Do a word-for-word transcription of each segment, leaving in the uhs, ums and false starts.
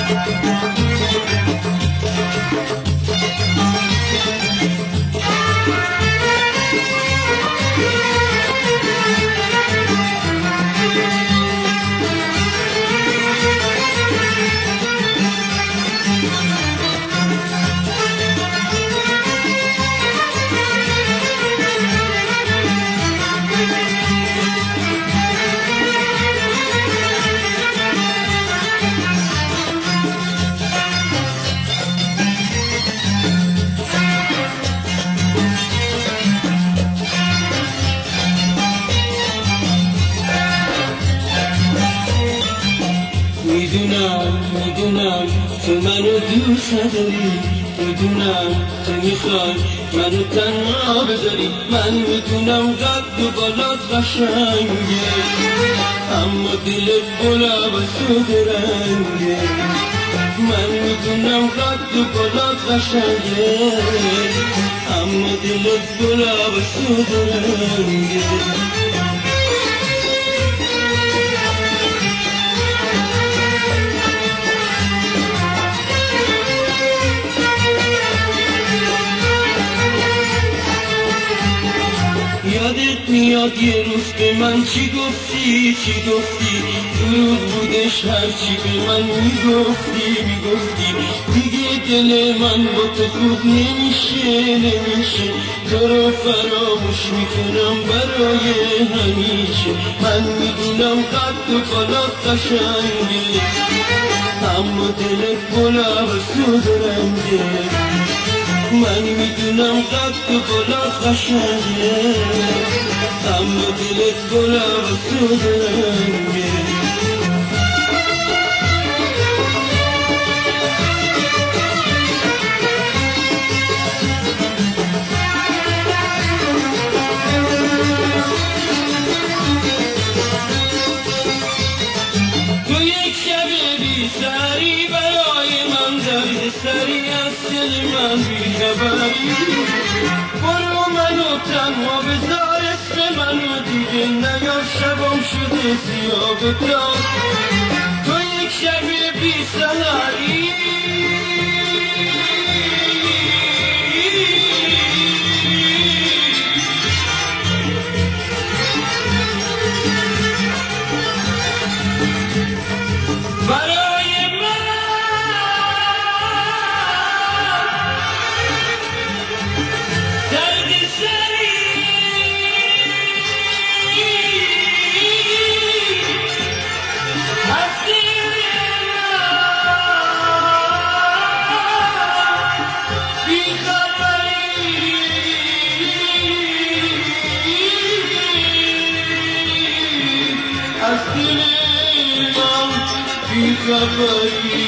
میدونم میدونم تو منو دوست نداری، میدونم تو میخوای منو تنها بذاری. من میدونم قد و بالات قشنگه، اما دلت گلاب سود رنگه. من میدونم قد و بالات قشنگه، اما دلت گلاب سود رنگه. یادت میاد یه روز به من چی گفتی چی گفتی، دروغ بودش هرچی به من میگفتی میگفتی. دیگه دل من با تو خوب نمیشه نمیشه، تو رو فراموش میکنم برای همیشه. من میدونم قد و بالات قشنگه، اما دلت گلاب سود رنگه. من میدونم قد و بالات قشنگه، اما دلت گلاب سود رنگه. تو یک شب بی سری برای من درد سری از دل من بی خبری. برو منو تنها بذار، اسم منو دیگه نیار، شبم شده سیاه و تار. تو یک شب بی سری از دل من بی خبری.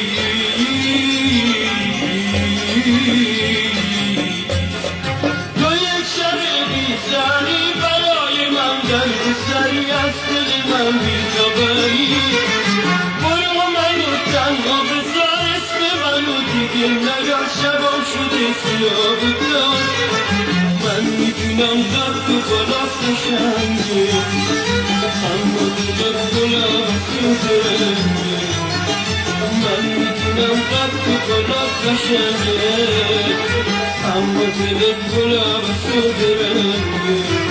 تو یک شب بی سری برای من درد سری از دل من بی خبری. برو منو تنها بذار، اسم منو دیگه نیار، شبم شده سیاه و تار. من میدونم قد و بالات قشنگه، اما دلت گلاب سود رنگه. من میدونم قد و بالات قشنگه، اما دلت گلاب سود رنگه.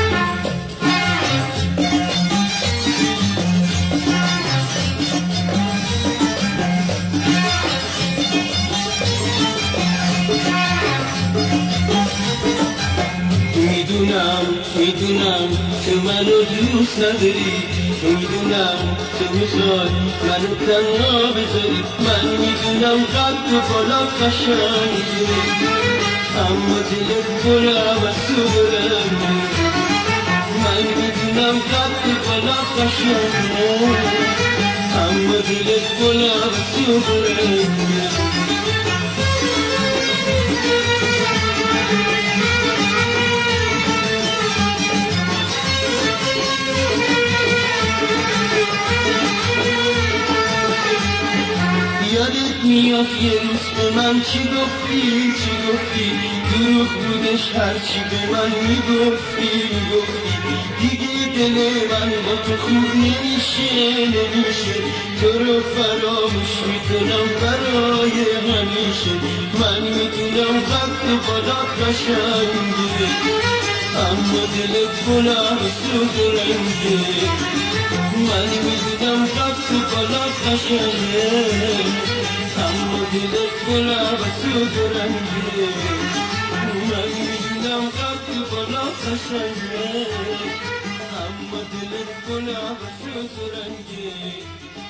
میدونم میدونم تو منو دوست نداری، میدونم تو میخوای منو تنها بذاری. من میدونم قد و بالات قشنگه، اما دلت گلاب سود رنگه. من میدونم قد و بالات قشنگه، اما دلت گلاب سود رنگه. یادت میاد یه روز به من چی گفتی چی گفتی دروغ بودش هرچی به من میگفتی میگفتی دیگه دل من با تو خوب نمیشه نمیشه تو رو فراموش میکنم برای همیشه من میدونم خط بالا قشنگه اما دلت گلم سود رنگه من میدونم خط بالا قشنگه اما دلت گلم سود رنگه من میدونم خط بالا قشنگه اما دلت گلم سود رنگه